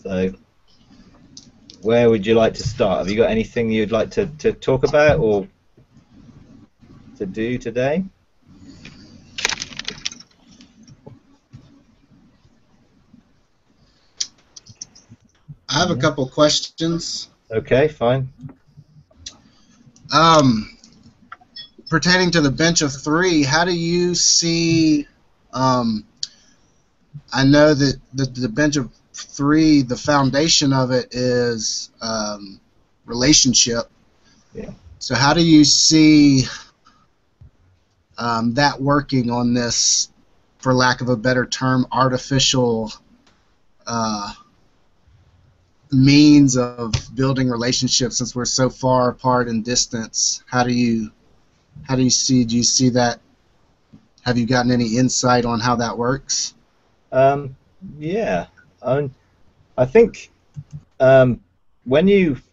So where would you like to start? Have you got anything you'd like to talk about or to do today? I have a couple questions. Okay, fine. Pertaining to the bench of three, how do you see? I know that the bench of three, the foundation of it is relationship. Yeah. So how do you see that working on this, for lack of a better term, artificial means of building relationships, since we're so far apart in distance? How do you see? Do you see that? Have you gotten any insight on how that works? Yeah. I think when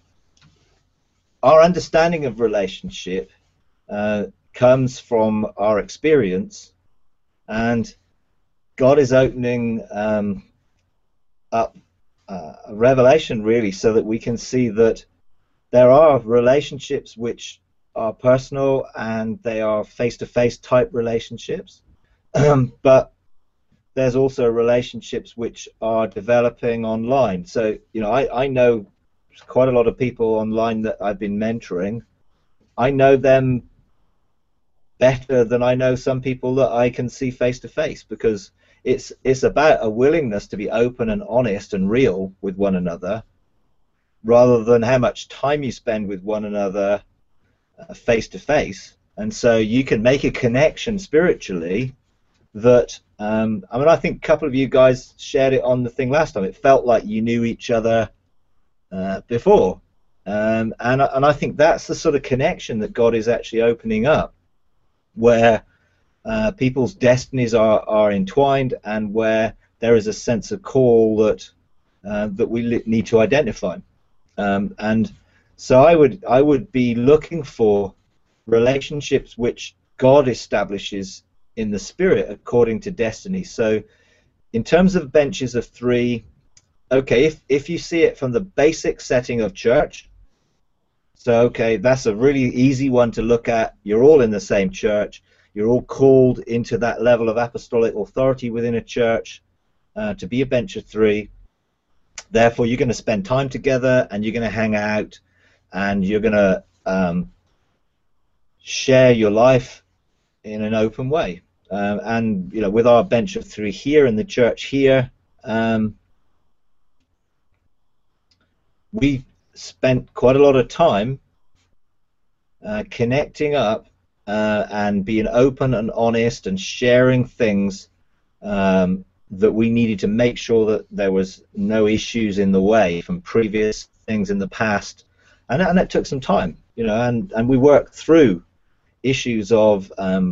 our understanding of relationship comes from our experience, and God is opening up a revelation, really, so that we can see that there are relationships which are personal and they are face-to-face type relationships, but there's also relationships which are developing online. So, I know quite a lot of people online that I've been mentoring. I know them better than I know some people that I can see face to face, because it's about a willingness to be open and honest and real with one another, rather than how much time you spend with one another face to face. And so you can make a connection spiritually that I think a couple of you guys shared it on the thing last time. It felt like you knew each other before, and I think that's the sort of connection that God is actually opening up, where people's destinies are entwined, and where there is a sense of call that we need to identify. And so I would be looking for relationships which God establishes in the spirit according to destiny. So in terms of benches of three, okay, if you see it from the basic setting of church, so okay, that's a really easy one to look at. You're all in the same church. You're all called into that level of apostolic authority within a church to be a bench of three. Therefore, you're going to spend time together, and you're going to hang out, and you're going to share your life in an open way. And with our bench of three here in the church here, we spent quite a lot of time connecting up and being open and honest and sharing things that we needed to make sure that there was no issues in the way from previous things in the past, and it took some time, and we worked through issues of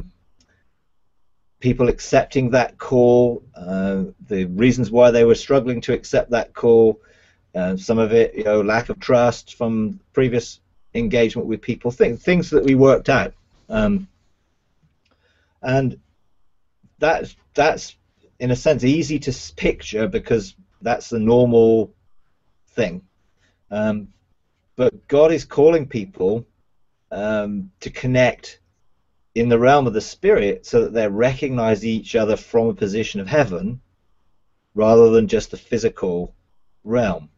people accepting that call, the reasons why they were struggling to accept that call, some of it, lack of trust from previous engagement with people, things that we worked out, and that's in a sense easy to picture because that's the normal thing. But God is calling people to connect in the realm of the spirit, so that they recognize each other from a position of heaven rather than just the physical realm.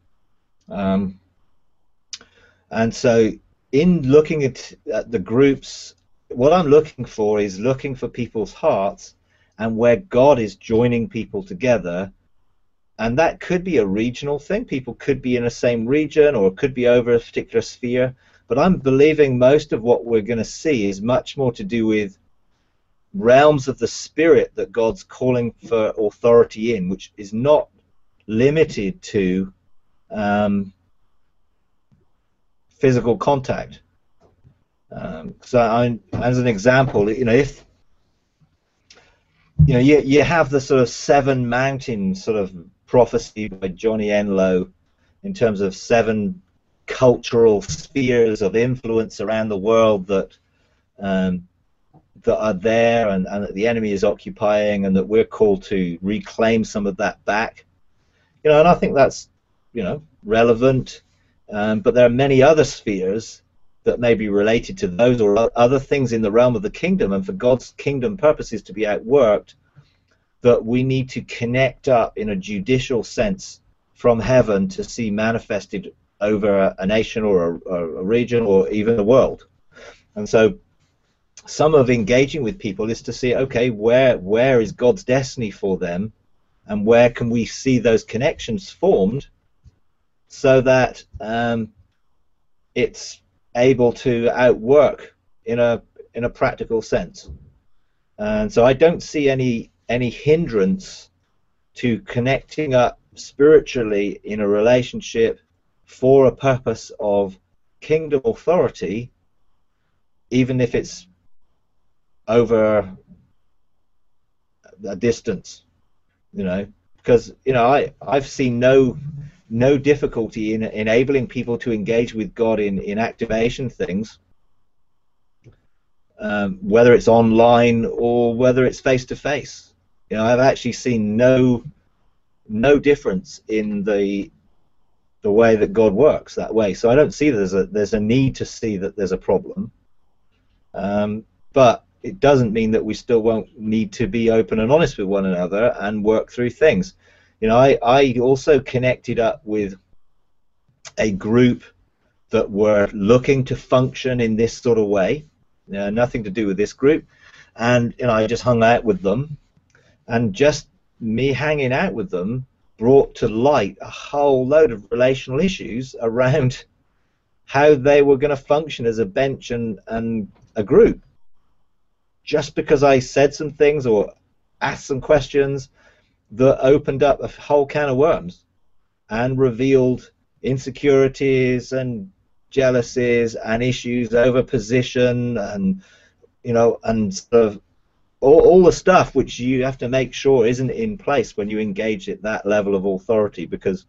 And so in looking at the groups, what I'm looking for is looking for people's hearts and where God is joining people together. And that could be a regional thing. People could be in the same region, or it could be over a particular sphere. But I'm believing most of what we're going to see is much more to do with realms of the spirit that God's calling for authority in, which is not limited to physical contact. So as an example, if you have the sort of 7 mountains sort of prophecy by Johnny Enlow, in terms of 7 cultural spheres of influence around the world that are there, and that the enemy is occupying, and that we're called to reclaim some of that back. And I think that's relevant, but there are many other spheres that may be related to those or other things in the realm of the kingdom, and for God's kingdom purposes to be outworked, that we need to connect up in a judicial sense from heaven to see manifested over a nation or a region or even the world. And so some of engaging with people is to see, okay, where is God's destiny for them, and where can we see those connections formed so that it's able to outwork in a practical sense. And so I don't see any hindrance to connecting up spiritually in a relationship for a purpose of kingdom authority, even if it's over a distance, because I've seen no difficulty in enabling people to engage with God in activation things, whether it's online or whether it's face to face. I've actually seen no difference in the way that God works that way. So I don't see there's a need to see that there's a problem, but it doesn't mean that we still won't need to be open and honest with one another and work through things. I also connected up with a group that were looking to function in this sort of way, nothing to do with this group, and I just hung out with them, and just me hanging out with them brought to light a whole load of relational issues around how they were going to function as a bench and a group. Just because I said some things or asked some questions that opened up a whole can of worms and revealed insecurities and jealousies and issues over position and and sort of all the stuff which you have to make sure isn't in place when you engage at that level of authority, because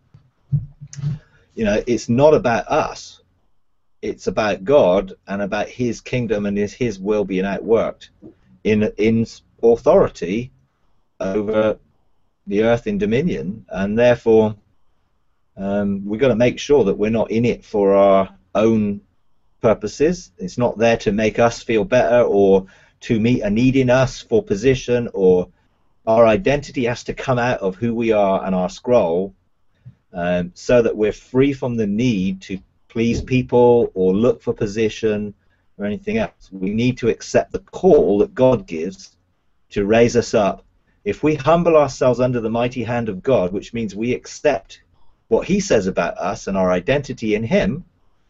it's not about us, it's about God and about his kingdom and his will being outworked in authority over the earth in dominion. And therefore we've got to make sure that we're not in it for our own purposes. It's not there to make us feel better or to meet a need in us for position, or our identity has to come out of who we are and our scroll, so that we're free from the need to please people or look for position or anything else. We need to accept the call that God gives to raise us up. If we humble ourselves under the mighty hand of God, which means we accept what he says about us and our identity in him,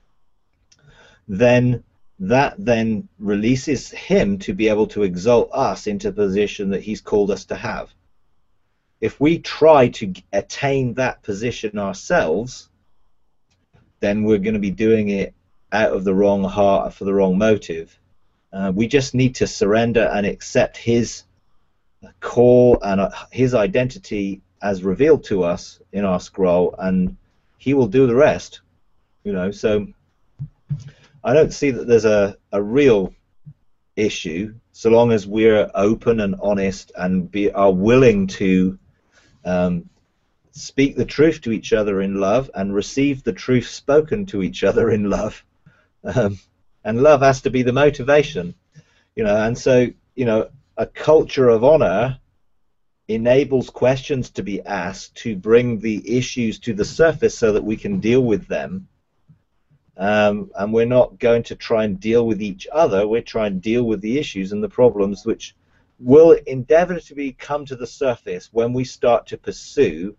then that then releases him to be able to exalt us into the position that he's called us to have. If we try to attain that position ourselves, then we're going to be doing it out of the wrong heart for the wrong motive. We just need to surrender and accept his call and his identity as revealed to us in our scroll, and he will do the rest. So I don't see that there's a real issue, so long as we're open and honest and are willing to speak the truth to each other in love and receive the truth spoken to each other in love. And love has to be the motivation, and so a culture of honor enables questions to be asked to bring the issues to the surface so that we can deal with them. And we're not going to try and deal with each other, we're trying to deal with the issues and the problems which will inevitably come to the surface when we start to pursue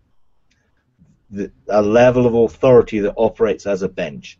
a level of authority that operates as a bench.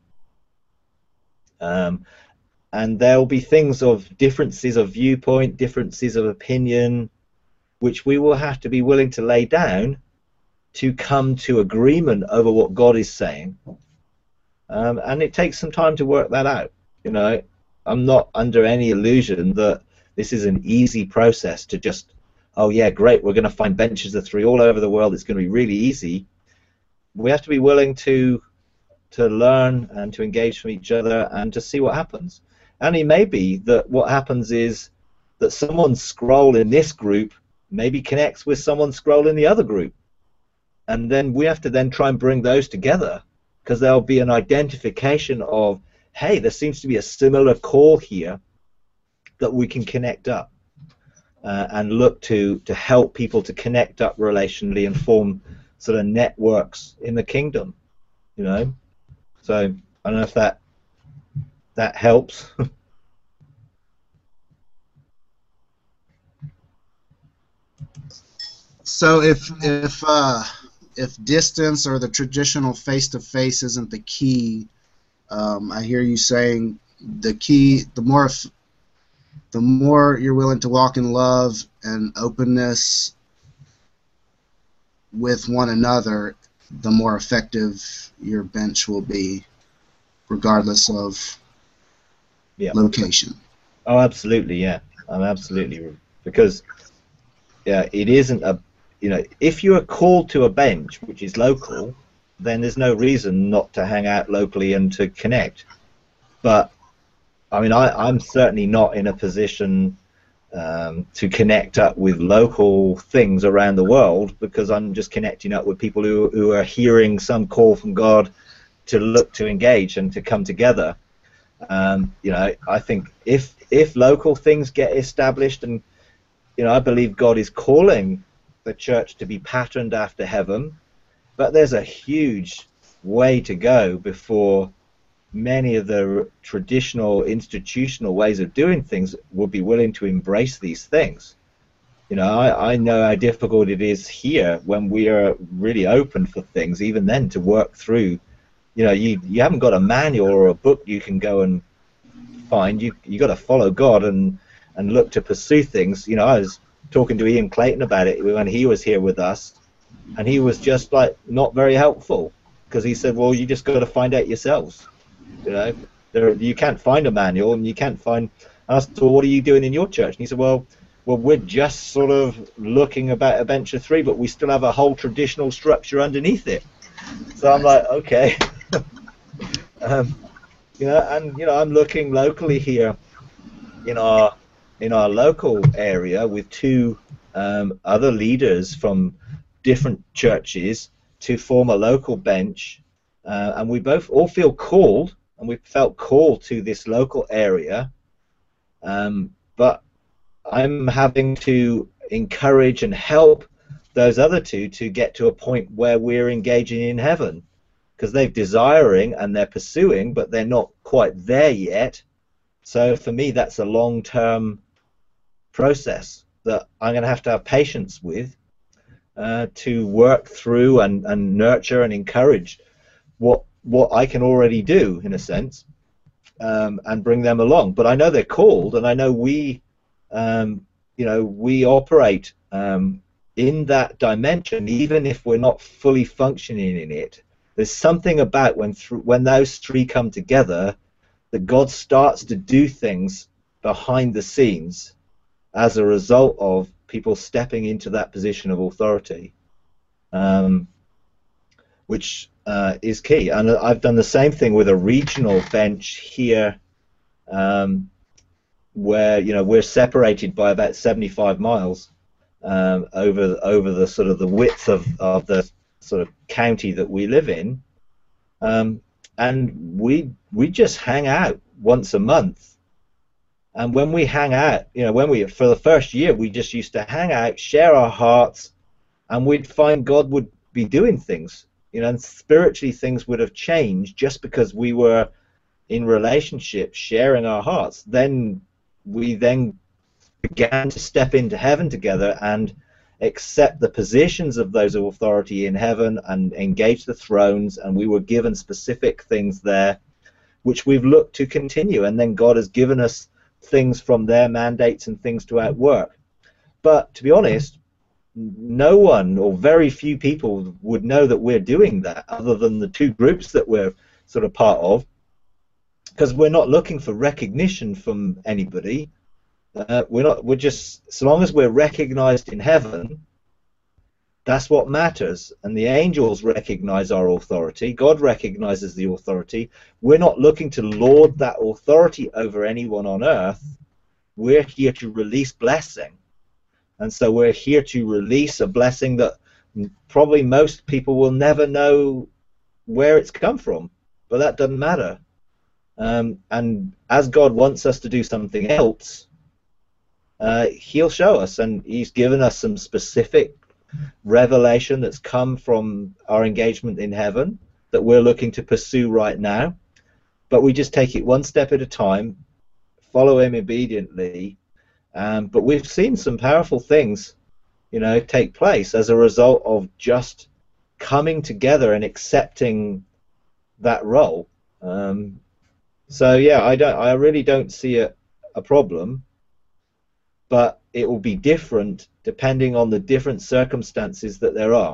And there will be things of differences of viewpoint, differences of opinion, which we will have to be willing to lay down to come to agreement over what God is saying. And it takes some time to work that out. I'm not under any illusion that this is an easy process to just, oh yeah, great, we're going to find benches of three all over the world, it's going to be really easy. We have to be willing to learn and to engage from each other and to see what happens. And it may be that what happens is that someone's scroll in this group maybe connects with someone's scroll in the other group. and then we have to then try and bring those together, because there'll be an identification of, hey, there seems to be a similar call here that we can connect up, and look to help people to connect up relationally and form sort of networks in the kingdom, you know. So I don't know if that helps. So if distance or the traditional face-to-face isn't the key, I hear you saying the key, the more you're willing to walk in love and openness with one another, the more effective your bench will be, regardless of location. Oh, absolutely, yeah. Absolutely, because it isn't a, if you are called to a bench which is local, then there's no reason not to hang out locally and to connect. But I mean, I'm certainly not in a position to connect up with local things around the world, because I'm just connecting up with people who are hearing some call from God to look to engage and to come together. I think if local things get established, and I believe God is calling the church to be patterned after heaven, but there's a huge way to go before many of the traditional institutional ways of doing things would be willing to embrace these things. I know how difficult it is here when we are really open for things, even then, to work through. You haven't got a manual or a book you can go and find. You got to follow God and look to pursue things. I was talking to Ian Clayton about it when he was here with us, and he was just like not very helpful, because he said, well, you just got to find out yourselves. You can't find a manual, and you can't find. I asked, well, what are you doing in your church? And he said, well, we're just sort of looking about a bench of three, but we still have a whole traditional structure underneath it. So I'm like, okay. I'm looking locally here in our local area with two other leaders from different churches to form a local bench, and we both all feel called, and we felt called to this local area, but I'm having to encourage and help those other two to get to a point where we're engaging in heaven, because they're desiring and they're pursuing, but they're not quite there yet. So for me, that's a long-term process that I'm going to have patience with, to work through and nurture and encourage what I can already do, in a sense, and bring them along. But I know they're called, and I know we operate in that dimension, even if we're not fully functioning in it. There's something about when those three come together, that God starts to do things behind the scenes as a result of people stepping into that position of authority, which is key. And I've done the same thing with a regional bench here, where we're separated by about 75 miles over the sort of the width of the sort of county that we live in, and we just hang out once a month. And when we hang out, for the first year, we just used to hang out, share our hearts, and we'd find God would be doing things, and spiritually things would have changed just because we were in relationship, sharing our hearts. Then we began to step into heaven together and accept the positions of those of authority in heaven and engage the thrones, and we were given specific things there, which we've looked to continue, and then God has given us things from their mandates and things to outwork. But to be honest, no one or very few people would know that we're doing that, other than the two groups that we're sort of part of, because we're not looking for recognition from anybody. We're just, so long as we're recognized in heaven, that's what matters. And the angels recognize our authority. God recognizes the authority. We're not looking to lord that authority over anyone on earth. We're here to release blessing. And so we're here to release a blessing that Probably most people will never know where it's come from, but that doesn't matter. And as God wants us to do something else, he'll show us, and he's given us some specific revelation that's come from our engagement in heaven that we're looking to pursue right now. But we just take it one step at a time, follow him obediently. But we've seen some powerful things, take place as a result of just coming together and accepting that role. So yeah, I really don't see a problem, but it will be different depending on the different circumstances that there are.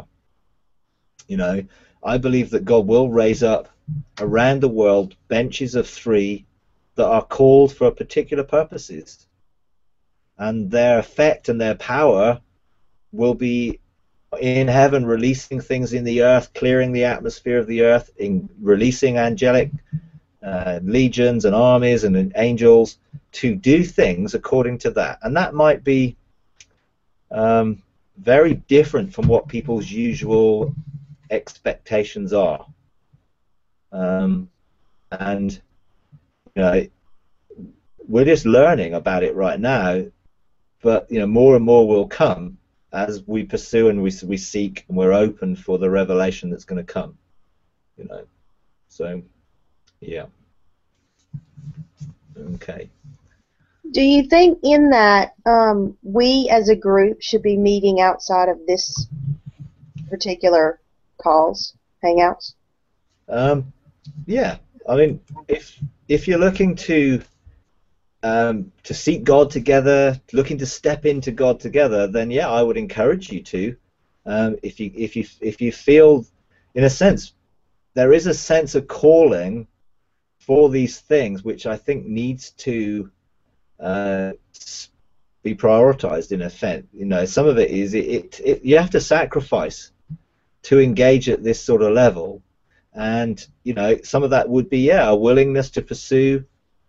I believe that God will raise up around the world benches of 3 that are called for particular purposes, and their effect and their power will be in heaven, releasing things in the earth, clearing the atmosphere of the earth, releasing angelic legions and armies and angels to do things according to that. And that might be very different from what people's usual expectations are. And we're just learning about it right now, but more and more will come as we pursue and we seek, and we're open for the revelation that's going to come. So yeah. Okay. Do you think in that we as a group should be meeting outside of this particular calls, hangouts? Yeah. I mean, if you're looking to seek God together, looking to step into God together, then yeah, I would encourage you to. If you feel, in a sense, there is a sense of calling for these things, which I think needs to be prioritized in effect. Some of it is you have to sacrifice to engage at this sort of level, and some of that would be a willingness to pursue.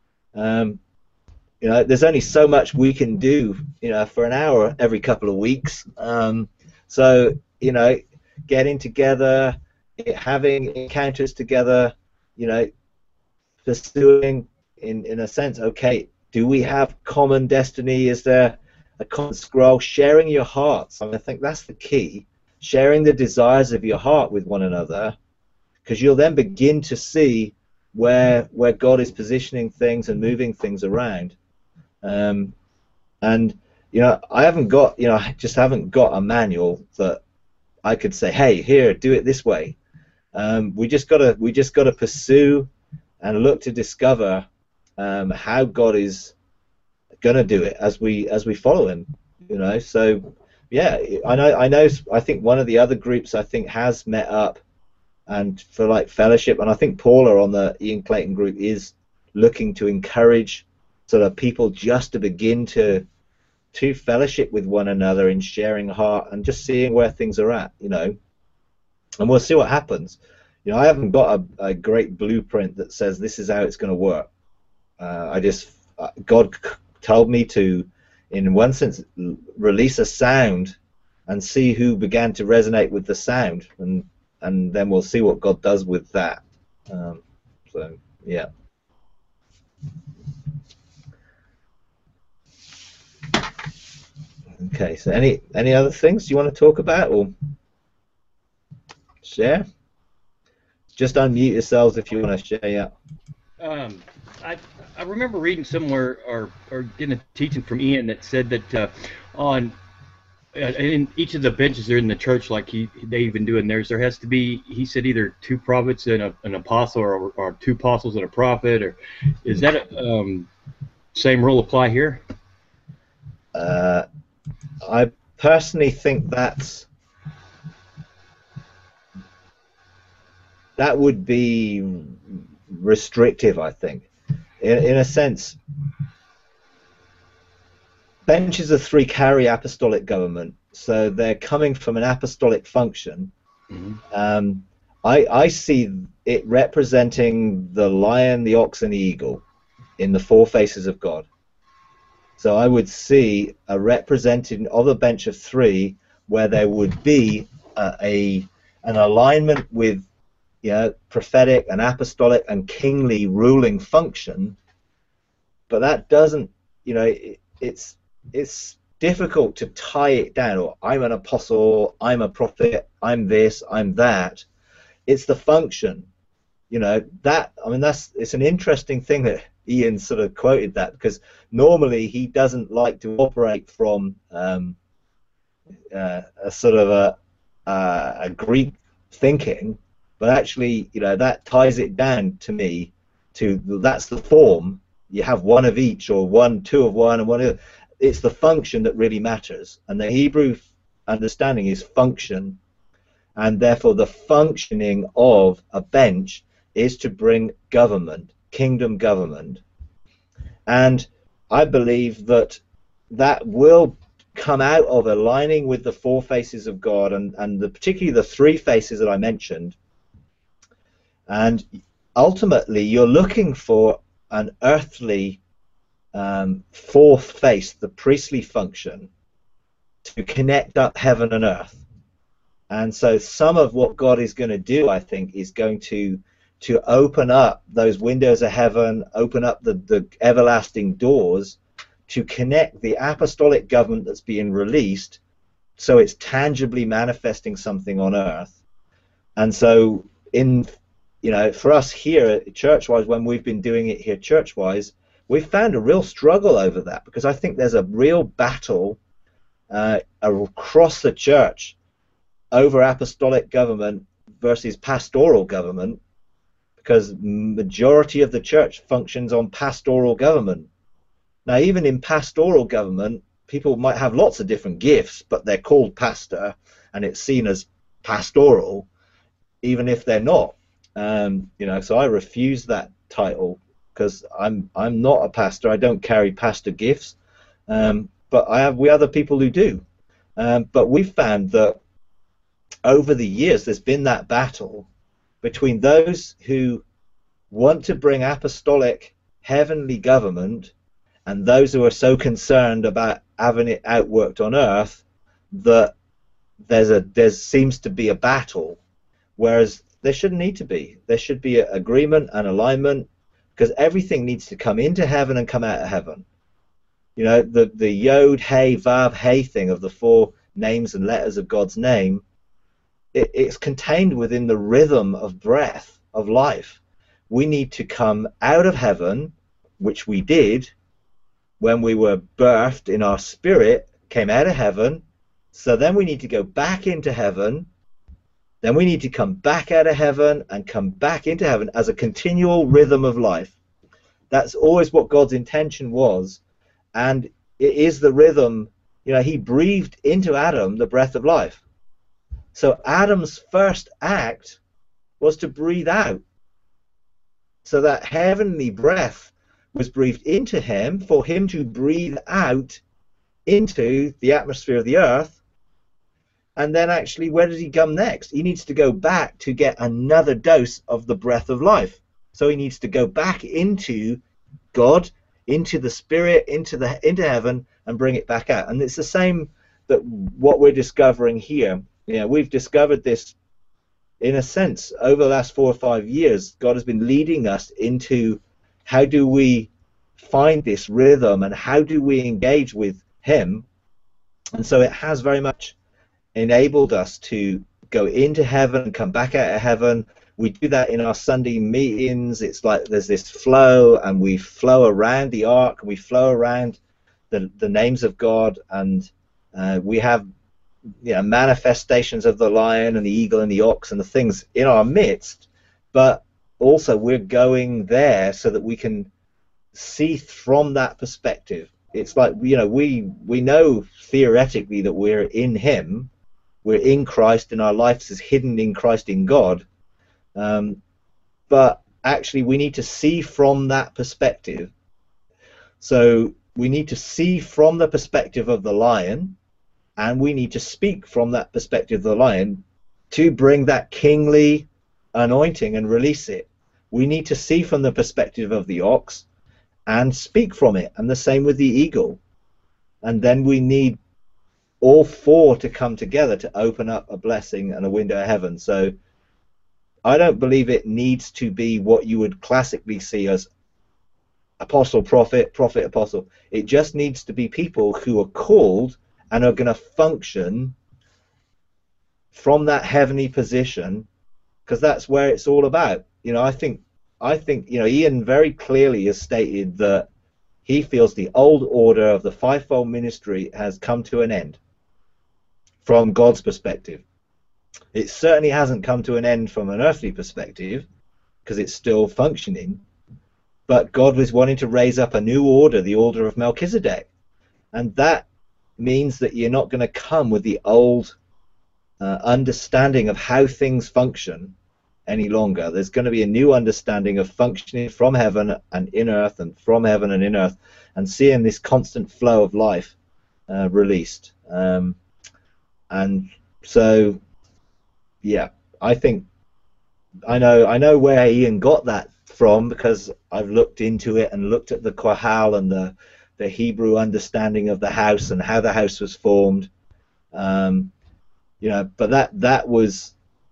There's only so much we can do, for an hour every couple of weeks. So getting together, having encounters together, pursuing in a sense, okay, do we have common destiny? Is there a common scroll? Sharing your hearts. I think that's the key. Sharing the desires of your heart with one another, because you'll then begin to see where God is positioning things and moving things around. And I just haven't got a manual that I could say, hey, here, do it this way. We just gotta pursue and look to discover how God is gonna do it as we follow Him. So yeah, I think one of the other groups has met up and for fellowship, and I think Paula on the Ian Clayton group is looking to encourage sort of people just to begin to fellowship with one another in sharing heart and just seeing where things are at, and we'll see what happens. I haven't got a great blueprint that says this is how it's going to work. God told me to, in one sense, release a sound and see who began to resonate with the sound, and then we'll see what God does with that. So yeah. Okay, so any other things you want to talk about or share? Just unmute yourselves if you want to share. Yeah. I remember reading somewhere or getting a teaching from Ian that said that in each of the benches there in the church, like they've been doing theirs, there has to be, he said, either 2 prophets and an apostle, or 2 apostles and a prophet, or is that same rule apply here? I personally think that would be restrictive. I think, in a sense, benches of 3 carry apostolic government, so they're coming from an apostolic function. Mm-hmm. I see it representing the lion, the ox, and the eagle in the 4 faces of God. So I would see a representation of a bench of 3 where there would be an alignment with, you know, prophetic and apostolic and kingly ruling function, but that doesn't, you know, it's difficult to tie it down. Or I'm an apostle, I'm a prophet, I'm this, I'm that. It's the function, you know. That, I mean, it's an interesting thing that Ian sort of quoted that, because normally he doesn't like to operate from a sort of a Greek thinking, but actually, you know, that ties it down to me to that's the form. You have one of each, or two of one and one of. It's the function that really matters, and the Hebrew understanding is function, and therefore the functioning of a bench is to bring government, kingdom government, and I believe that that will come out of aligning with the four faces of God, and particularly the three faces that I mentioned. And ultimately, you're looking for an earthly fourth face, the priestly function, to connect up heaven and earth. And so some of what God is going to do, I think, is going to open up those windows of heaven, open up the everlasting doors to connect the apostolic government that's being released, so it's tangibly manifesting something on earth. And so, for us here church-wise, when we've been doing it here church-wise, we've found a real struggle over that, because I think there's a real battle across the church over apostolic government versus pastoral government, because majority of the church functions on pastoral government. Now, even in pastoral government, people might have lots of different gifts, but they're called pastor, and it's seen as pastoral, even if they're not. So I refuse that title, because I'm not a pastor. I don't carry pastor gifts, but we other people who do. But we've found that over the years there's been that battle between those who want to bring apostolic heavenly government and those who are so concerned about having it outworked on earth that there seems to be a battle, whereas there shouldn't need to be. There should be an agreement and alignment, because everything needs to come into heaven and come out of heaven. You know, the Yod, Hey, Vav, Hey thing of the four names and letters of God's name, it's contained within the rhythm of breath of life. We need to come out of heaven, which we did when we were birthed in our spirit, came out of heaven. So then we need to go back into heaven. Then we need to come back out of heaven and come back into heaven as a continual rhythm of life. That's always what God's intention was. And it is the rhythm. You know, he breathed into Adam the breath of life. So Adam's first act was to breathe out. So that heavenly breath was breathed into him for him to breathe out into the atmosphere of the earth. And then actually, where does he come next? He needs to go back to get another dose of the breath of life. So he needs to go back into God, into the Spirit, into heaven, and bring it back out. And it's the same that what we're discovering here. You know, we've discovered this, in a sense, over the last 4 or 5 years. God has been leading us into how do we find this rhythm and how do we engage with him. And so it has very much enabled us to go into heaven and come back out of heaven. We do that in our Sunday meetings. It's like there's this flow, and we flow around the ark, and we flow around the names of God, and we have, you know, manifestations of the lion and the eagle and the ox and the things in our midst, but also we're going there so that we can see from that perspective. It's like, you know, we know theoretically that we're in him, we're in Christ, and our life is hidden in Christ in God, but actually we need to see from that perspective. So we need to see from the perspective of the lion, and we need to speak from that perspective of the lion to bring that kingly anointing and release it. We need to see from the perspective of the ox and speak from it, and the same with the eagle. And then we need all four to come together to open up a blessing and a window of heaven. So I don't believe it needs to be what you would classically see as apostle, prophet, prophet, apostle. It just needs to be people who are called and are going to function from that heavenly position, because that's where it's all about. You know, I think you know, Ian very clearly has stated that he feels the old order of the fivefold ministry has come to an end from God's perspective. It certainly hasn't come to an end from an earthly perspective, because it's still functioning. But God was wanting to raise up a new order, the order of Melchizedek. And that means that you're not going to come with the old understanding of how things function any longer. There's going to be a new understanding of functioning from heaven and in earth, and from heaven and in earth, and seeing this constant flow of life released. And so, yeah, I think I know where Ian got that from, because I've looked into it and looked at the Qahal and the Hebrew understanding of the house and how the house was formed. You know, but that was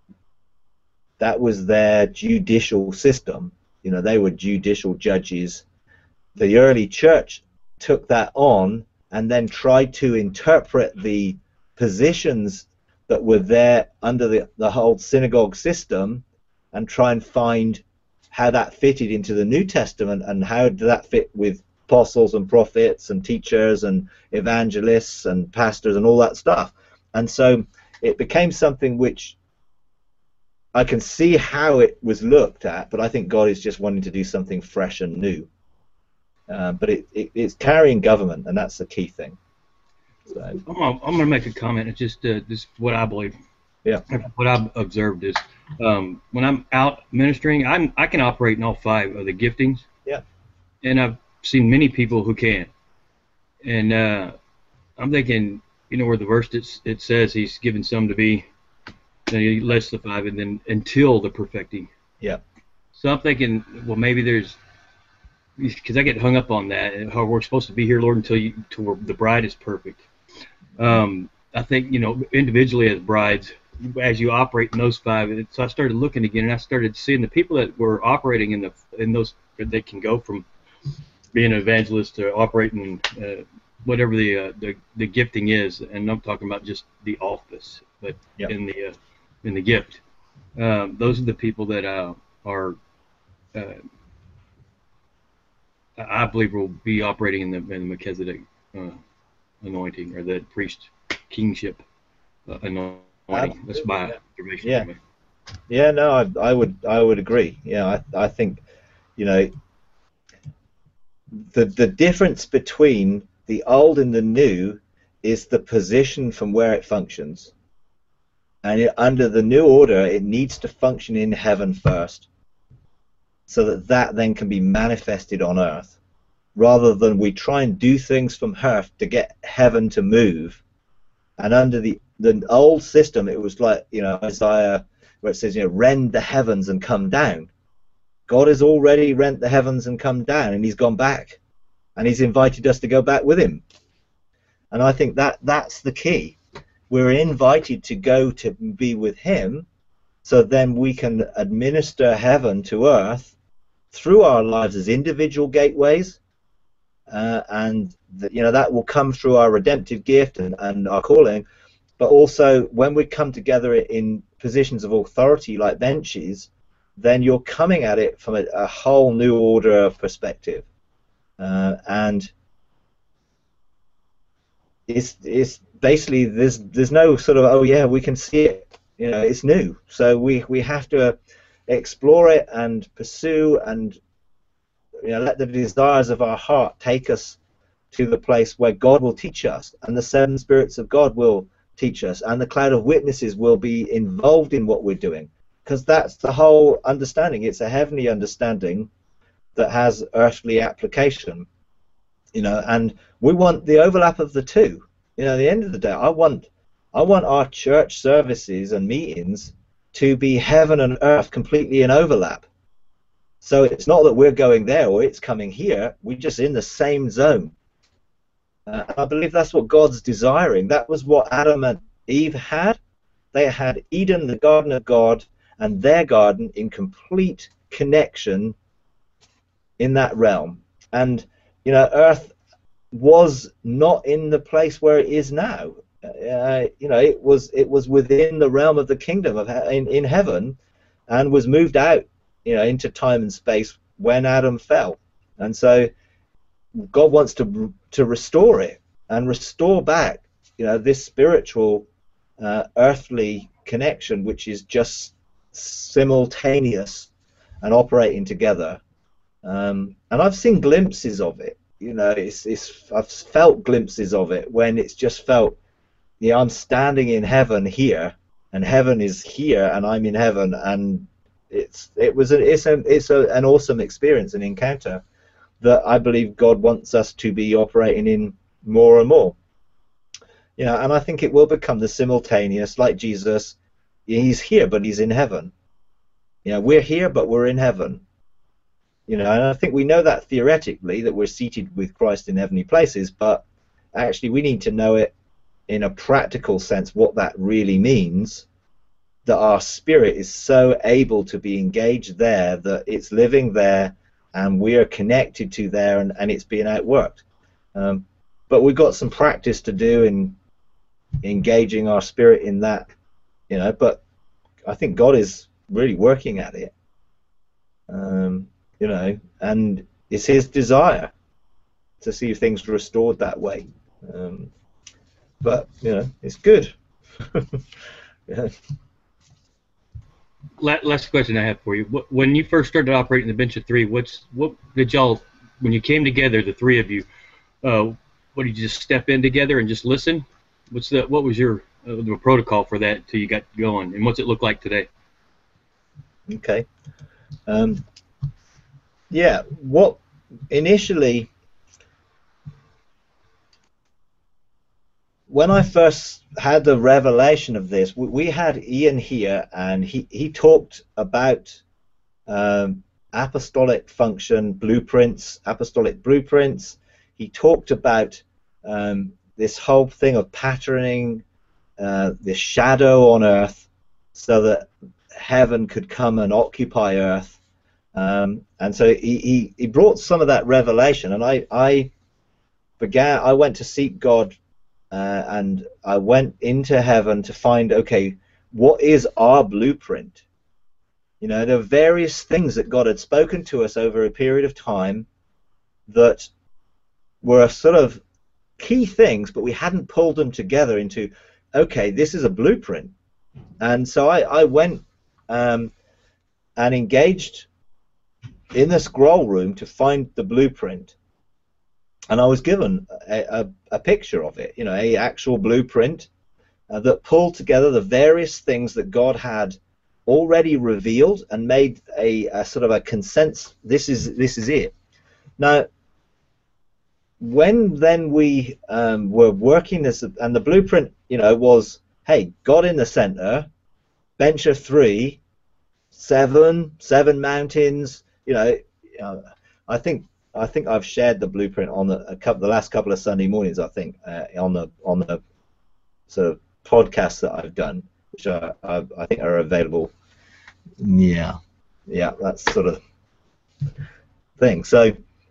their judicial system. You know, they were judicial judges. The early church took that on and then tried to interpret the positions that were there under the whole synagogue system and try and find how that fitted into the New Testament, and how did that fit with apostles and prophets and teachers and evangelists and pastors and all that stuff. And so it became something which I can see how it was looked at, but I think God is just wanting to do something fresh and new. But it's carrying government, and that's the key thing. So. I'm going to make a comment. It's just what I believe. Yeah. What I've observed is when I'm out ministering, I can operate in all five of the giftings. Yeah. And I've seen many people who can. And I'm thinking, you know, where the verse it says he's given some to be, then he lets the five, and then until the perfecting. Yeah. So I'm thinking, well, maybe there's, because I get hung up on that, how we're supposed to be here, Lord, until the bride is perfect. I think, you know, individually as brides, as you operate in those five, so I started looking again, and I started seeing the people that were operating in those, that can go from being an evangelist to operating whatever the gifting is, and I'm talking about just the office, but yep. in the gift. Those are the people that are I believe will be operating in the Melchizedek anointing, or the priest kingship anointing. That's my observation. Yeah. Yeah. No, I would agree. Yeah, I think, you know, the difference between the old and the new is the position from where it functions. And under the new order, it needs to function in heaven first, so that then can be manifested on earth, rather than we try and do things from earth to get heaven to move. And under the old system, it was like, you know, Isaiah, where it says, you know, rend the heavens and come down. God has already rent the heavens and come down, and he's gone back, and he's invited us to go back with him. And I think that's the key. We're invited to go to be with him, so then we can administer heaven to earth through our lives as individual gateways, and you know, that will come through our redemptive gift and our calling, but also when we come together in positions of authority like benches, then you're coming at it from a whole new order of perspective, and it's basically there's no sort of, oh yeah, we can see it, you know, it's new, so we have to explore it and pursue, and you know, let the desires of our heart take us to the place where God will teach us, and the seven spirits of God will teach us, and the cloud of witnesses will be involved in what we're doing, because that's the whole understanding. It's a heavenly understanding that has earthly application, you know, and we want the overlap of the two. You know, at the end of the day, I want our church services and meetings to be heaven and earth completely in overlap. So it's not that we're going there or it's coming here, we're just in the same zone. I believe that's what God's desiring. That was what Adam and Eve had. They had Eden, the garden of God, and their garden in complete connection in that realm. And earth was not in the place where it is now. It was within the realm of the kingdom of in heaven, and was moved out into time and space when Adam fell. And so God wants to restore it and restore back this spiritual earthly connection, which is just simultaneous and operating together. And I've seen glimpses of it. I've felt glimpses of it when it's just felt, I'm standing in heaven here, and heaven is here, and I'm in heaven, and it's an awesome experience, an encounter that I believe God wants us to be operating in more and more. And I think it will become the simultaneous, like Jesus. He's here, but he's in heaven. We're here, but we're in heaven. And I think we know that theoretically, that we're seated with Christ in heavenly places, but actually we need to know it in a practical sense, what that really means, that our spirit is so able to be engaged there, that it's living there, and we are connected to there, and it's being outworked. But we've got some practice to do in engaging our spirit in that, but I think God is really working at it. And it's his desire to see things restored that way. But it's good. Yeah. Last question I have for you. When you first started operating the Bench of Three, what did y'all, when you came together, the three of you, what did you just step in together and just listen? What was your the protocol for that till you got going, and what's it look like today? Okay. Yeah. What initially, when I first had the revelation of this, we had Ian here, and he talked about apostolic function blueprints, apostolic blueprints. He talked about this whole thing of patterning this shadow on earth so that heaven could come and occupy earth. And so he brought some of that revelation, and I went to seek God, and I went into heaven to find, okay, what is our blueprint? There are various things that God had spoken to us over a period of time that were sort of key things, but we hadn't pulled them together into, okay, this is a blueprint. And so I went and engaged in the scroll room to find the blueprint, and I was given a picture of it, a actual blueprint that pulled together the various things that God had already revealed and made a sort of a consensus. This is it. Now, when then we were working this, and the blueprint, was, hey, God in the center, Bench of Three, seven mountains. I think I've shared the blueprint on the last couple of Sunday mornings. I think on the sort of podcasts that I've done, which I think are available. Yeah, that's sort of thing. So,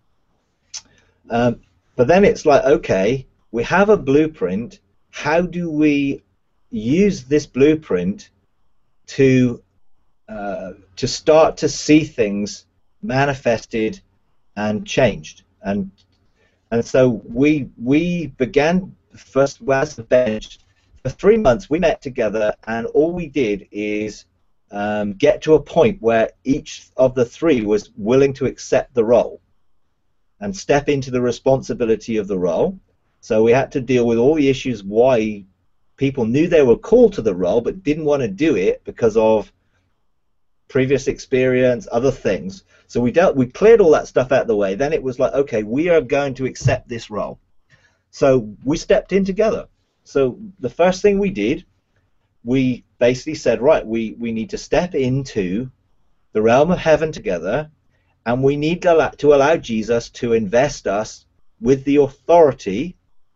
but then it's like, okay, we have a blueprint. How do we use this blueprint to start to see things manifested and changed? And so we began first as the bench. For 3 months we met together, and all we did is get to a point where each of the three was willing to accept the role and step into the responsibility of the role. So we had to deal with all the issues why people knew they were called to the role but didn't want to do it because of previous experience, other things. So we cleared all that stuff out of the way. Then it was like, okay, we are going to accept this role. So we stepped in together. So the first thing we did, we basically said, right, we need to step into the realm of heaven together, and we need to allow Jesus to invest us with the authority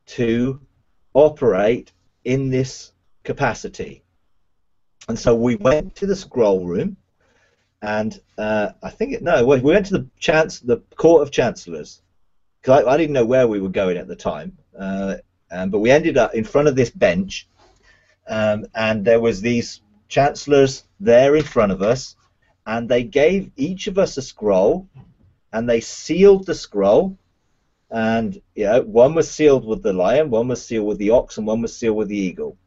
to operate in this capacity. And so we went to the scroll room, and we went to the Court of Chancellors, because I didn't know where we were going at the time, but we ended up in front of this bench, and there was these chancellors there in front of us, and they gave each of us a scroll, and they sealed the scroll, and one was sealed with the lion, one was sealed with the ox, and one was sealed with the eagle.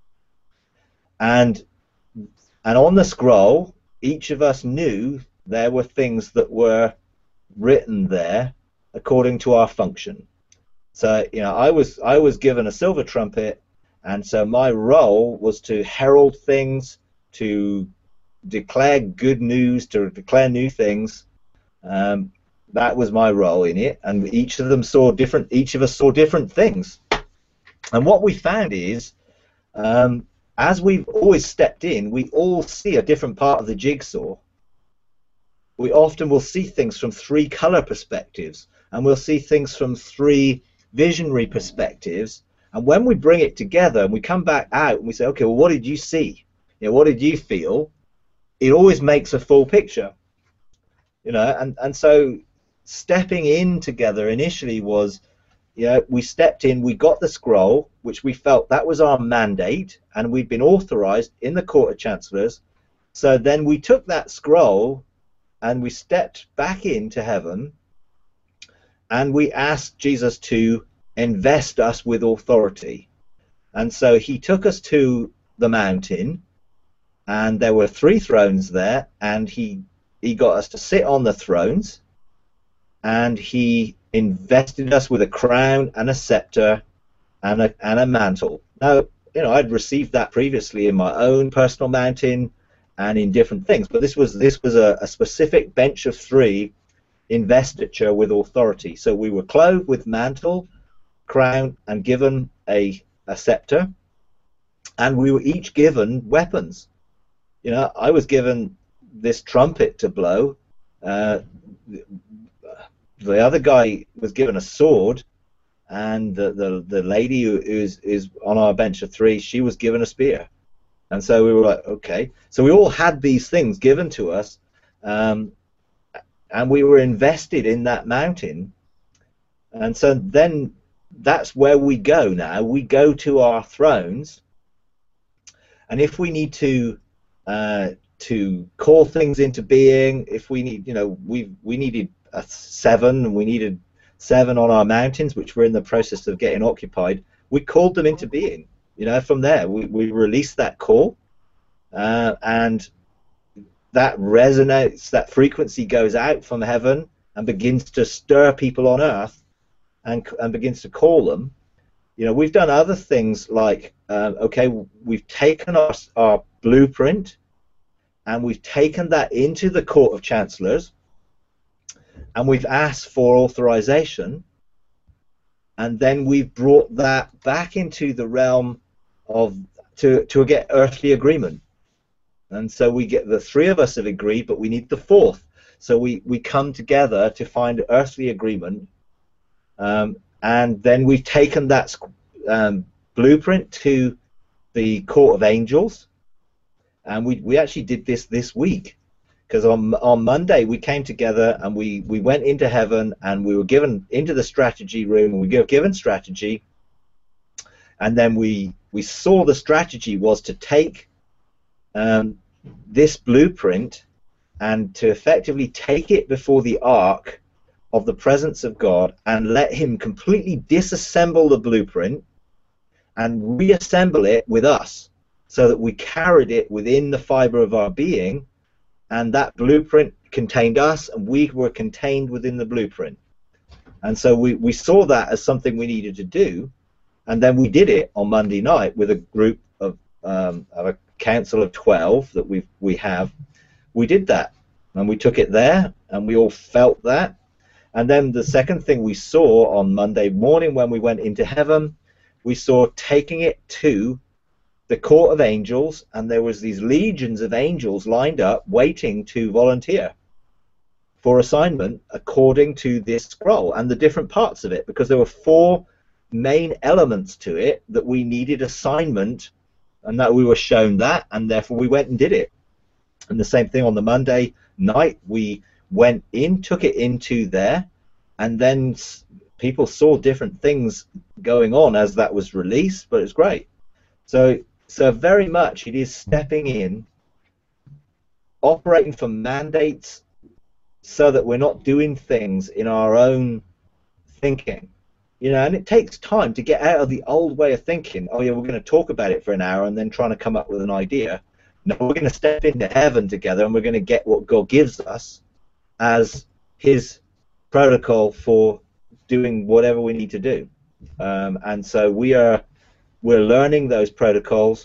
And on the scroll, each of us knew there were things that were written there according to our function. So I was given a silver trumpet, and so my role was to herald things, to declare good news, to declare new things. That was my role in it, and each of us saw different things. And what we found is, as we've always stepped in, we all see a different part of the jigsaw. We often will see things from 3 color perspectives, and we'll see things from 3 visionary perspectives. And when we bring it together and we come back out and we say, okay, well, what did you see? What did you feel? It always makes a full picture. And so stepping in together initially was, we stepped in, we got the scroll, which we felt that was our mandate, and we'd been authorized in the Court of Chancellors. So then we took that scroll and we stepped back into heaven, and we asked Jesus to invest us with authority. And so he took us to the mountain, and there were 3 thrones there, and he got us to sit on the thrones, and he invested us with a crown and a scepter and a mantle. Now, I'd received that previously in my own personal mountain and in different things, but this was a specific bench of 3 investiture with authority. So we were clothed with mantle, crown, and given a scepter, and we were each given weapons. I was given this trumpet to blow. The other guy was given a sword, and the lady who is on our bench of 3, she was given a spear. And so we were like, okay. So we all had these things given to us, and we were invested in that mountain. And so then that's where we go now. We go to our thrones, and if we need to call things into being, if we need, we needed 7, and we needed 7 on our mountains, which we're in the process of getting occupied. We called them into being. From there we released that call, and that resonates, that frequency goes out from heaven and begins to stir people on earth, and begins to call them. We've done other things like, we've taken our blueprint, and we've taken that into the Court of Chancellors, and we've asked for authorization, and then we've brought that back into the realm of to get earthly agreement. And so we get, the 3 of us have agreed, but we need the 4th. So we come together to find earthly agreement, and then we've taken that blueprint to the Court of Angels, and we actually did this week. Because on Monday we came together and we went into heaven, and we were given into the strategy room, and we were given strategy, and then we saw the strategy was to take this blueprint and to effectively take it before the ark of the presence of God, and let him completely disassemble the blueprint and reassemble it with us, so that we carried it within the fiber of our being. And that blueprint contained us, and we were contained within the blueprint. And so we saw that as something we needed to do, and then we did it on Monday night with a group of a council of 12 that we have. We did that, and we took it there, and we all felt that. And then the second thing we saw on Monday morning when we went into heaven, we saw taking it to the Court of Angels, and there was these legions of angels lined up waiting to volunteer for assignment according to this scroll and the different parts of it, because there were 4 main elements to it that we needed assignment, and that we were shown that, and therefore we went and did it. And the same thing on the Monday night, we went in, took it into there, and then people saw different things going on as that was released, but it's great. So very much it is stepping in, operating from mandates, so that we're not doing things in our own thinking, and it takes time to get out of the old way of thinking. Oh yeah, we're going to talk about it for an hour and then trying to come up with an idea. No, we're going to step into heaven together, and we're going to get what God gives us as his protocol for doing whatever we need to do. And so we're learning those protocols.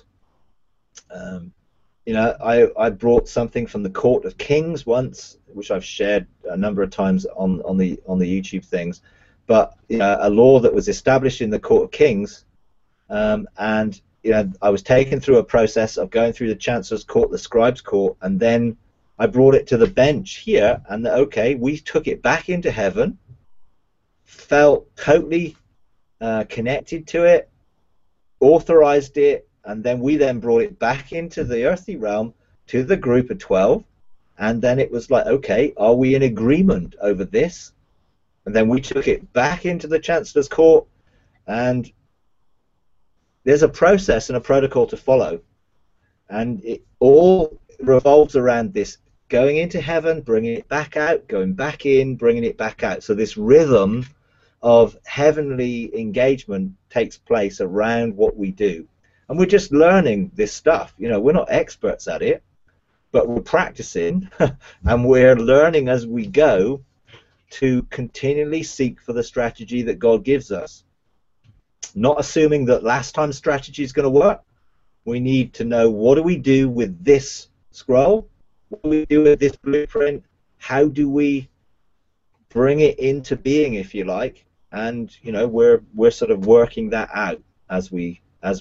I brought something from the Court of Kings once, which I've shared a number of times on the YouTube things. But a law that was established in the Court of Kings, and I was taken through a process of going through the Chancellor's Court, the Scribes' Court, and then I brought it to the bench here, and we took it back into heaven, felt totally connected to it, authorized it, and then we brought it back into the earthly realm to the group of 12, and then it was like, okay, are we in agreement over this? And then we took it back into the Chancellor's Court, and there's a process and a protocol to follow, and it all revolves around this going into heaven, bringing it back out, going back in, bringing it back out. So this rhythm of heavenly engagement takes place around what we do. And we're just learning this stuff. We're not experts at it, but we're practicing, and we're learning as we go to continually seek for the strategy that God gives us. Not assuming that last time's strategy is going to work. We need to know, what do we do with this scroll? What do we do with this blueprint? How do we bring it into being, if you like? And we're sort of working that out as we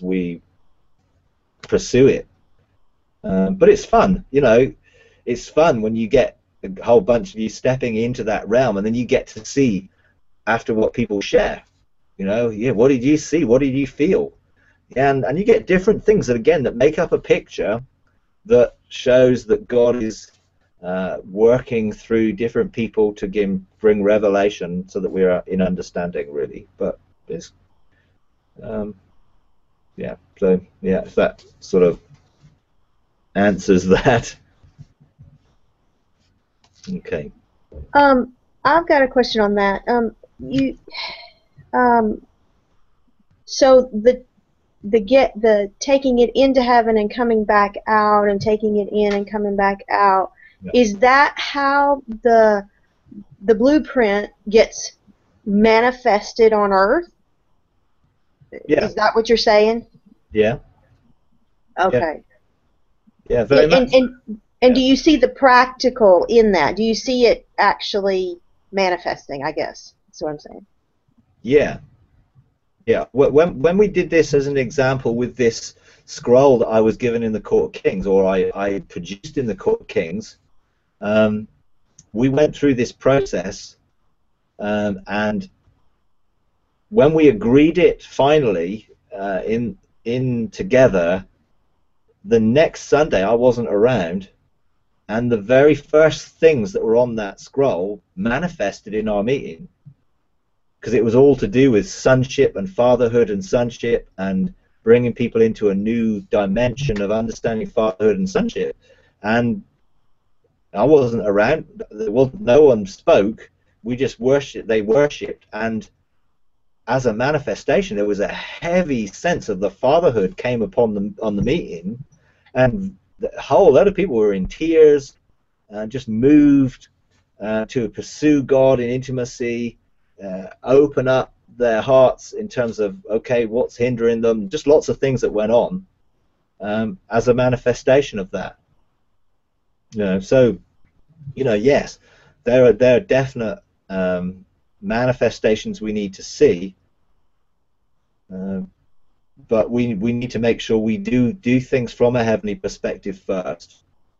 pursue it. But it's fun, it's fun when you get a whole bunch of you stepping into that realm, and then you get to see after what people share. What did you see? What did you feel? And you get different things that make up a picture that shows that God is working through different people to bring revelation, so that we are in understanding, really. But it's if that sort of answers that. Okay. I've got a question on that. So the taking it into heaven and coming back out, and taking it in and coming back out, is that how the blueprint gets manifested on Earth? Yeah. Is that what you're saying? Yeah. Okay. Yeah, very much. And do you see the practical in that? Do you see it actually manifesting, I guess? That's what I'm saying. Yeah. Yeah. When we did this as an example with this scroll that I was given in the Court of Kings, or I produced in the Court of Kings, we went through this process, and when we agreed it finally in together, the next Sunday I wasn't around, and the very first things that were on that scroll manifested in our meeting, because it was all to do with sonship and fatherhood and sonship, and bringing people into a new dimension of understanding fatherhood and sonship. And I wasn't around. No one spoke. We just worshipped. They worshipped, and as a manifestation, there was a heavy sense of the fatherhood came upon them on the meeting, and a whole lot of people were in tears, just moved to pursue God in intimacy, open up their hearts in terms of, okay, what's hindering them, just lots of things that went on as a manifestation of that. So, yes, there are definite manifestations we need to see, but we need to make sure we do things from a heavenly perspective first,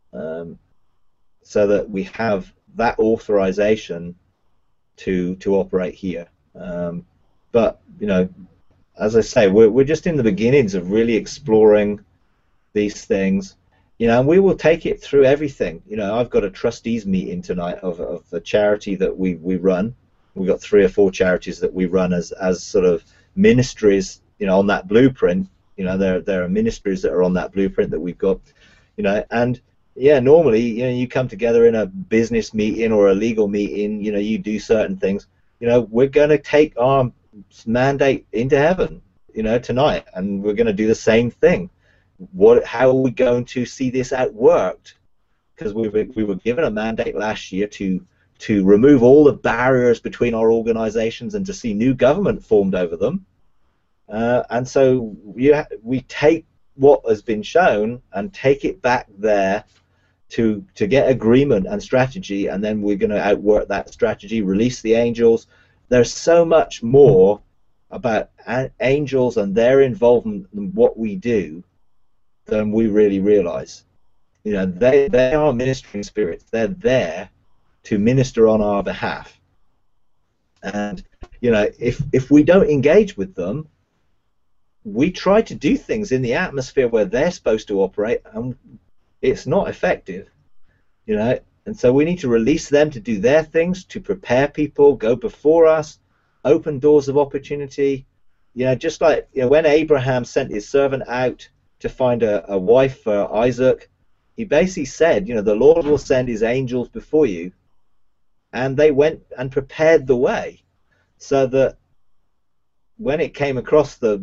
so that we have that authorization to operate here. But as I say, we're just in the beginnings of really exploring these things, and we will take it through everything. I've got a trustees meeting tonight of the charity that we run. We've got 3 or 4 charities that we run as sort of ministries, on that blueprint. There are ministries that are on that blueprint that we've got, and yeah, normally, you come together in a business meeting or a legal meeting, you do certain things. We're going to take our mandate into heaven, tonight, and we're going to do the same thing. How are we going to see this outworked? Because we were given a mandate last year to remove all the barriers between our organizations and to see new government formed over them. And so we take what has been shown and take it back there to get agreement and strategy, and then we're going to outwork that strategy, release the angels. There's so much more about angels and their involvement in what we do than we really realize. They are ministering spirits. They're there to minister on our behalf. And if we don't engage with them, we try to do things in the atmosphere where they're supposed to operate, and it's not effective, and so we need to release them to do their things, to prepare people, go before us, open doors of opportunity, just like when Abraham sent his servant out to find a wife for Isaac, he basically said, the Lord will send his angels before you, and they went and prepared the way, so that when it came across the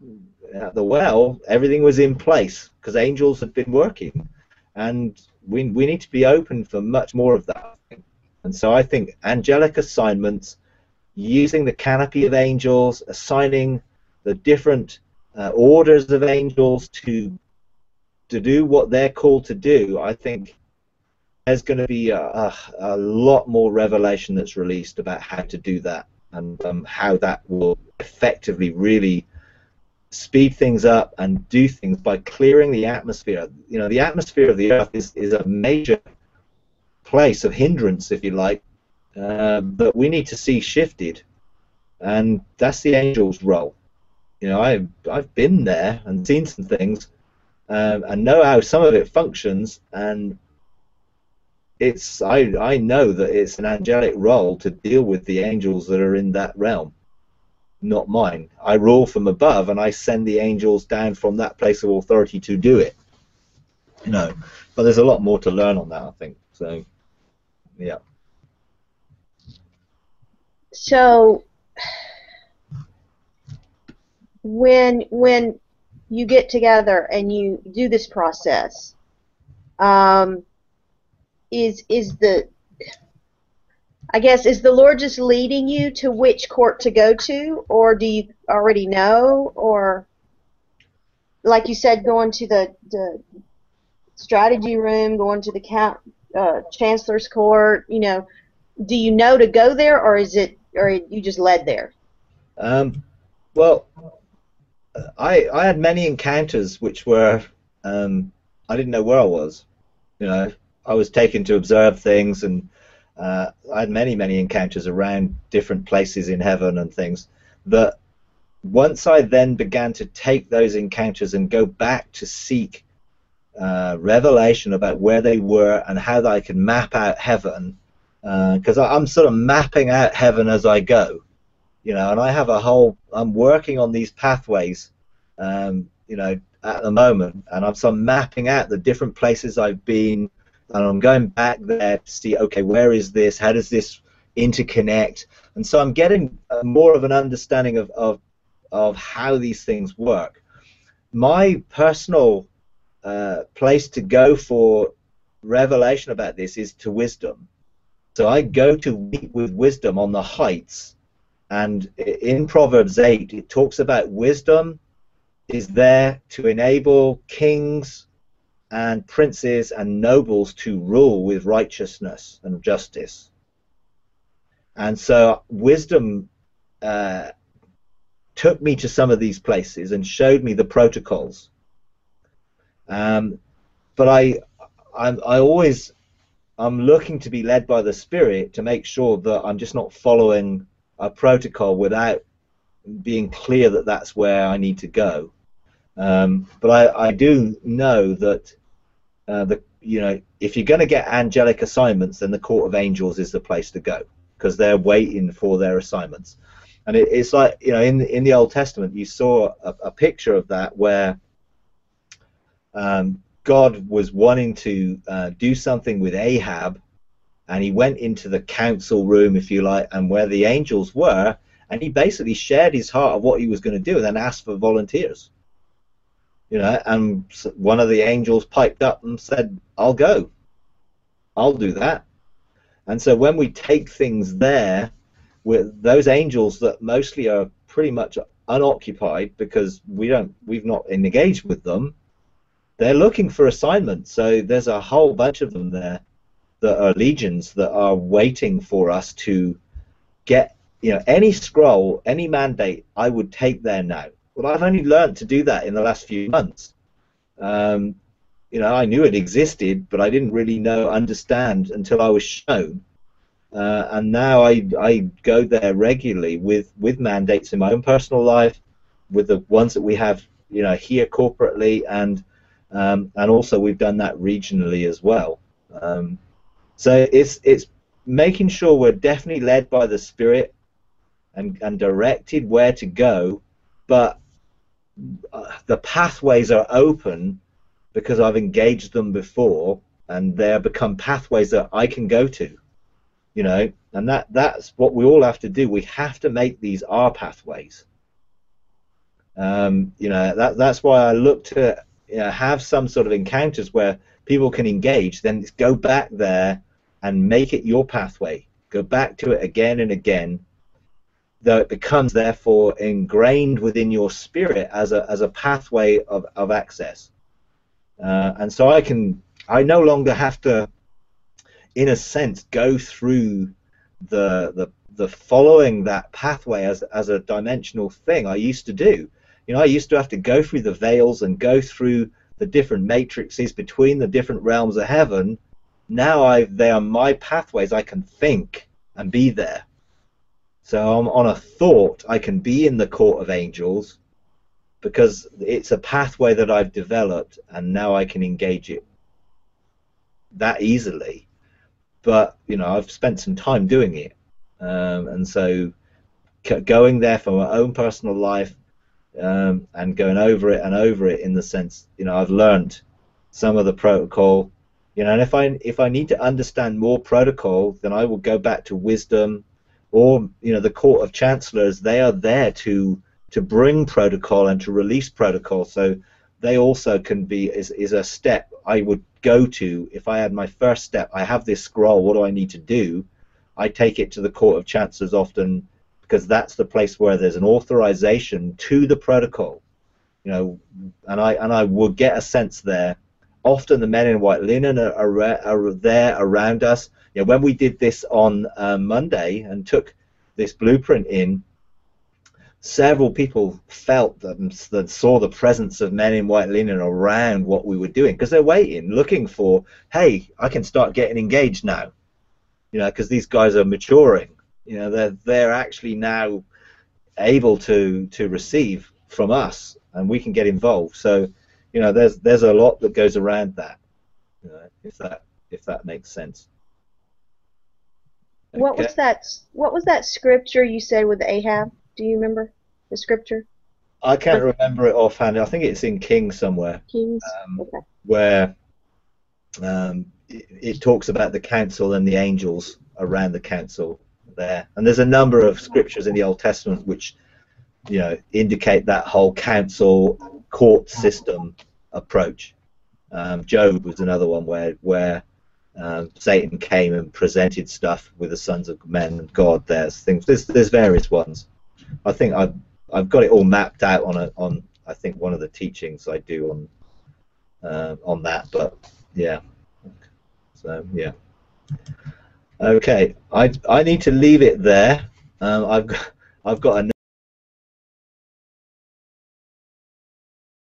well, everything was in place because angels had been working. And we need to be open for much more of that. And so I think angelic assignments, using the canopy of angels, assigning the different orders of angels to do what they're called to do, I think there's going to be a lot more revelation that's released about how to do that, and how that will effectively really speed things up and do things by clearing the atmosphere. The atmosphere of the earth is a major place of hindrance, if you like, that we need to see shifted, and that's the angel's role. I've been there and seen some things, and know how some of it functions, and I know that it's an angelic role to deal with the angels that are in that realm. Not mine. I rule from above, and I send the angels down from that place of authority to do it. But there's a lot more to learn on that, I think. So, yeah. So, when you get together and you do this process, is the Lord just leading you to which court to go to, or do you already know, or like you said, going to the strategy room, going to the chancellor's court, do you know to go there, or are you just led there? Well, I had many encounters which were I didn't know where I was. I was taken to observe things, and I had many encounters around different places in heaven and things, that once I then began to take those encounters and go back to seek revelation about where they were and how I could map out heaven, because I'm sort of mapping out heaven as I go, and I have I'm working on these pathways, at the moment, and I'm sort of mapping out the different places I've been. And I'm going back there to see, okay, where is this? How does this interconnect? And so I'm getting more of an understanding of how these things work. My personal place to go for revelation about this is to wisdom. So I go to meet with wisdom on the heights. And in Proverbs 8, it talks about wisdom is there to enable kings and princes and nobles to rule with righteousness and justice. And so wisdom took me to some of these places and showed me the protocols. But I'm looking to be led by the Spirit to make sure that I'm just not following a protocol without being clear that that's where I need to go. But I do know that if you're going to get angelic assignments, then the court of angels is the place to go, because they're waiting for their assignments. And it's like, in the Old Testament, you saw a picture of that where God was wanting to do something with Ahab, and he went into the council room, if you like, and where the angels were, and he basically shared his heart of what he was going to do, and then asked for volunteers. And one of the angels piped up and said, "I'll go. I'll do that." And so when we take things there, with those angels that mostly are pretty much unoccupied because we've not engaged with them, they're looking for assignments. So there's a whole bunch of them there that are legions that are waiting for us to get, any scroll, any mandate I would take there now. Well, I've only learned to do that in the last few months. I knew it existed, but I didn't really understand until I was shown. And now I go there regularly with mandates in my own personal life, with the ones that we have, here corporately, and also we've done that regionally as well. So it's making sure we're definitely led by the Spirit and directed where to go, but the pathways are open because I've engaged them before, and they have become pathways that I can go to, and that's what we all have to do. We have to make these our pathways. That's why I look to have some sort of encounters where people can engage, then go back there and make it your pathway. Go back to it again and again, though it becomes therefore ingrained within your spirit as a pathway of access. And so I no longer have to, in a sense, go through the following that pathway as a dimensional thing I used to do. I used to have to go through the veils and go through the different matrices between the different realms of heaven. Now they are my pathways. I can think and be there. So I'm on a thought, I can be in the court of angels because it's a pathway that I've developed, and now I can engage it that easily. But I've spent some time doing it, and so going there for my own personal life, and going over it in the sense, I've learned some of the protocol, and if I need to understand more protocol, then I will go back to wisdom, or the Court of Chancellors. They are there to bring protocol and to release protocol, so they also can be is a step I would go to. If I had my first step, I have this scroll, what do I need to do? I take it to the Court of Chancellors often, because that's the place where there's an authorization to the protocol, and I would get a sense there. Often the men in white linen are there around us. When we did this on Monday and took this blueprint in, several people felt that saw the presence of men in white linen around what we were doing, because they're waiting, looking for, hey, I can start getting engaged now, because these guys are maturing. They're actually now able to receive from us, and we can get involved. So there's a lot that goes around that, if that makes sense. Okay. What was that scripture you said with Ahab? Do you remember the scripture? I can't remember it offhand. I think it's in Kings somewhere. Kings. Okay. Where it talks about the council and the angels around the council there, and there's a number of scriptures in the Old Testament which indicate that whole council court system approach. Job was another one where Satan came and presented stuff with the sons of men and God. There's various ones. I think I've got it all mapped out on I think one of the teachings I do on that. But yeah, so yeah. Okay, I need to leave it there. I've got a